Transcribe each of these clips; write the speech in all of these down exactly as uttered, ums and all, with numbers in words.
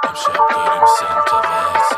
امشب داریم سمت وز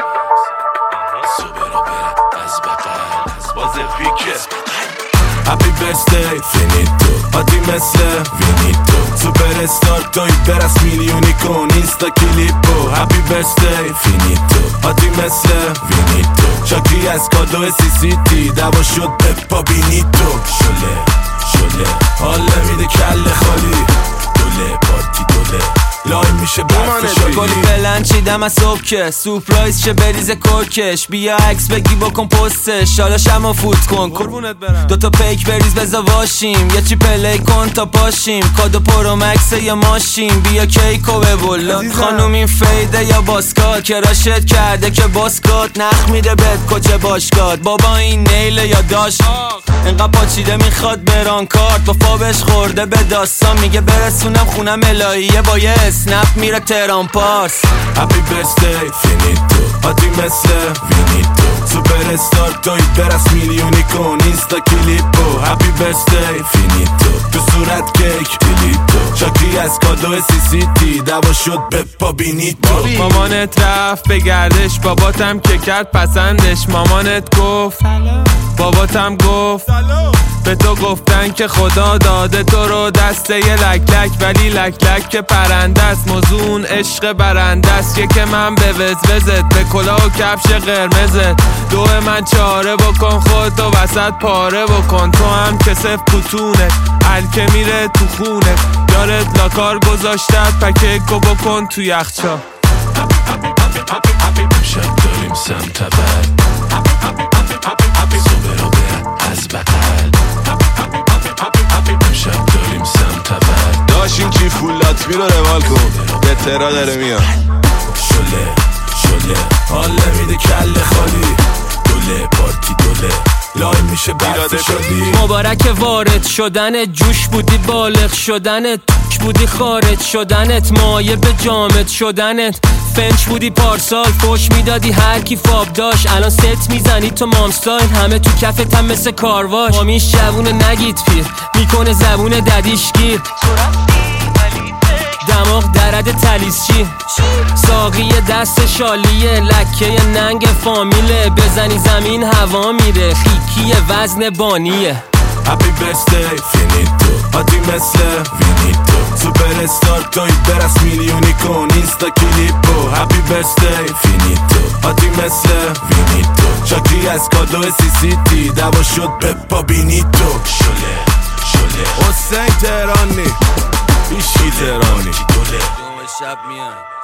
صبح را برد از بقل باز پیکه هپی برسدی فینیتو آدی مثل وینیتو سوپر استار توی برس میلیونی کن اینستا کلیپو هپی برسدی فینیتو آدی مثل وینیتو شاکی از کادو سی سی تی دوا شد بپا بینیتو شله شله حاله میده کل خالی دوله پارتی دوله لای میشه برف شایی کلی بلند چیدم از صبح سورپرایز شه بریز کرکش بیا عکس بگی بکن پستش حالا شمو فوت کن قربونت برم دوتا پیک بریز بزا واشیم یه چی پلی کن تا پاشیم کادو پرو مکس یا ماشین بیا کیکو ببول خانوم این فیده یا باسکات کراشت کرده که باسکات نخ میده بد کچه باشگاه بابا این نیله یا داشت انقدر پاچیده میخواد بران کارت با فابش خورده به داستان میگه برسونم خونم الهیه با یه اسنپ میره تهران پارس هپی برسدی فینیتو آدی مثل وینیتو سوپر استار توی برس میلیونی کن اینستا کلیپو هپی برسدی فینیتو تو صورت کیک دیلیتو شاکی از کادو سی سی تی دوا شد بپا بینیتو مامانت رفت به گردش باباتم که کرد پسندش مامانت گفت باباتم گفت به تو گفتن که خدا داده تو رو دسته یه لک لک ولی لک لک که پرنده است موضوع عشق برنده است یک من به وز وزت به کلاه و کفش قرمزت دو من چاره بکن خودتو وسط پاره بکن تو هم که صف کتونت الکه میره تو خونه یارت لاکار گذاشتت پکیکو بکن تو یخچال امشب داریم سمت بد صبح را برد از بقل امشب داریم سمت بد داشت این کیف فولات می رو روال کن به ترا داره میاد شله شله حاله میده کل خالی دوله پارتی دوله لای میشه برف شدی مبارک وارد شدنت جوش بودی بالغ شدنت توش بودی خارج شدنت مایه به جامد شدنت فنچ بودی پارسال فوش میدادی هر کی فاب داشت الان ست میزنی تو مامستایل همه تو کفت هم مثل کارواش مامیش جوونه نگید پیر میکنه زبون ددیش گیر دماغ درد تلیسچی ساقی دست شالیه لکه ننگ فامیله بزنی زمین هوا میره خیکی وزن بانیه هپی برسدی فینیتو آدی مثل وینیتو سوپر استار توی برس میلیونی کن اینستا کلیپو هپی برسدی فینیتو آدی مثل وینیتو شاکی از کادو سی سی تی دوا شد بپا بینیتو شله شله حسین تهرانی بیشی تهرانی شب میان